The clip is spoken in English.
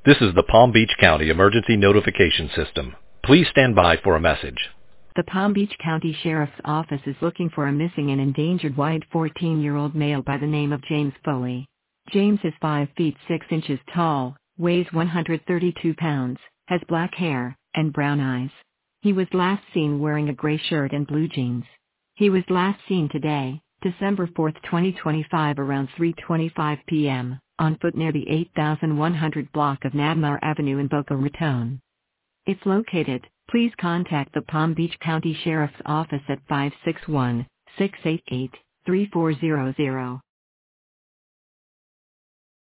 This is the Palm Beach County Emergency Notification System. Please stand by for a message. The Palm Beach County Sheriff's Office is looking for a missing and endangered white 14-year-old male by the name of James Foley. James is 5 feet 6 inches tall, weighs 132 pounds, has black hair, and brown eyes. He was last seen wearing a gray shirt and blue jeans. He was last seen today, December 4, 2025 around 3:25 p.m., on foot near the 8100 block of Nadmar Avenue in Boca Raton. If located, please contact the Palm Beach County Sheriff's Office at 561-688-3400.